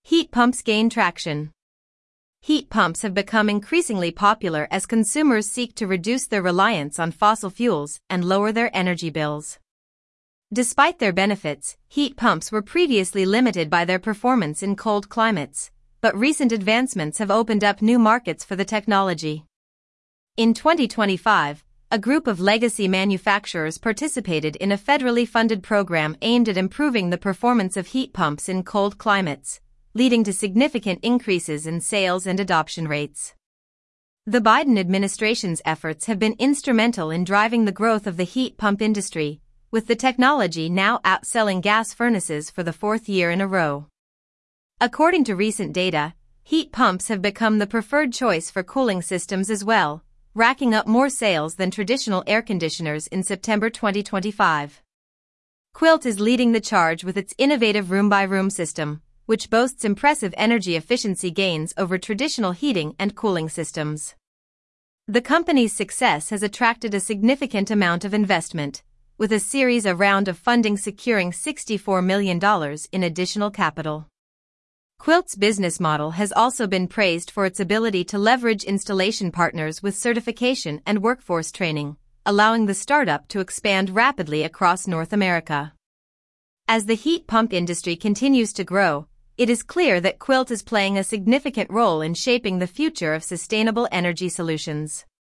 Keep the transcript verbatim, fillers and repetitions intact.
Heat pumps gain traction. Heat pumps have become increasingly popular as consumers seek to reduce their reliance on fossil fuels and lower their energy bills. Despite their benefits, heat pumps were previously limited by their performance in cold climates, but recent advancements have opened up new markets for the technology. In twenty twenty-five, a group of legacy manufacturers participated in a federally funded program aimed at improving the performance of heat pumps in cold climates, leading to significant increases in sales and adoption rates. The Biden administration's efforts have been instrumental in driving the growth of the heat pump industry, with the technology now outselling gas furnaces for the fourth year in a row. According to recent data, heat pumps have become the preferred choice for cooling systems as well, racking up more sales than traditional air conditioners in September twenty twenty-five. Quilt is leading the charge with its innovative room-by-room system, which boasts impressive energy efficiency gains over traditional heating and cooling systems. The company's success has attracted a significant amount of investment, with a series of round of funding securing sixty-four million dollars in additional capital. Quilt's business model has also been praised for its ability to leverage installation partners with certification and workforce training, allowing the startup to expand rapidly across North America. As the heat pump industry continues to grow, it is clear that Quilt is playing a significant role in shaping the future of sustainable energy solutions.